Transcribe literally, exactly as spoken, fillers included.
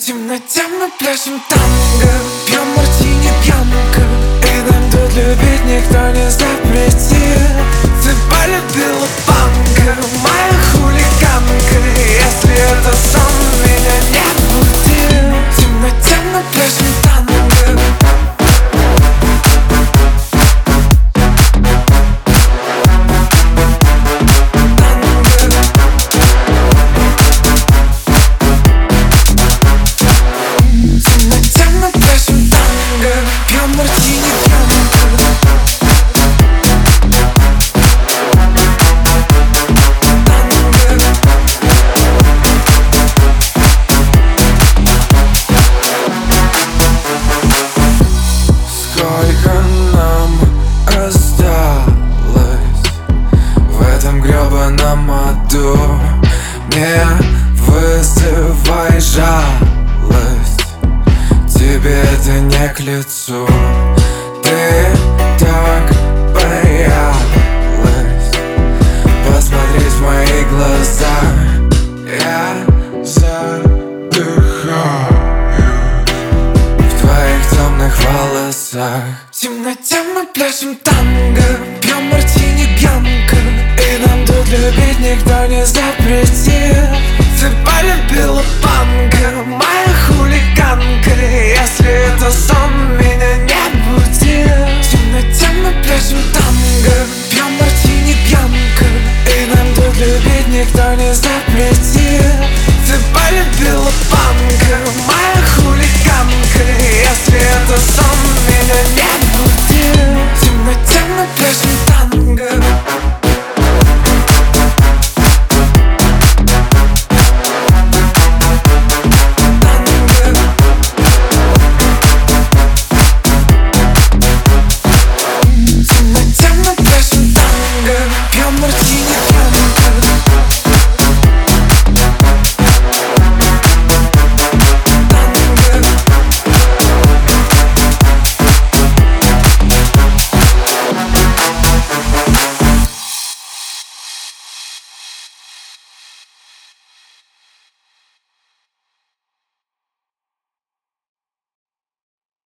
темноте мы пляшем танго, пьем мартини пьянка, и нам тут любить никто не запретит. Ты полюбила панка, моя хулиганка, если это сон, меня не буди. В темноте мы пляшем танго. Сколько нам осталось в этом гребаном аду? Не вызывай жалость, тебе это не к лицу. Ты так боялась, посмотри в мои глаза. Я задыхаюсь в твоих темных волосах. В темноте мы пляшем танго, пьем мартини пьянка, и нам тут любить никто не запретит. Ты полюбила панка,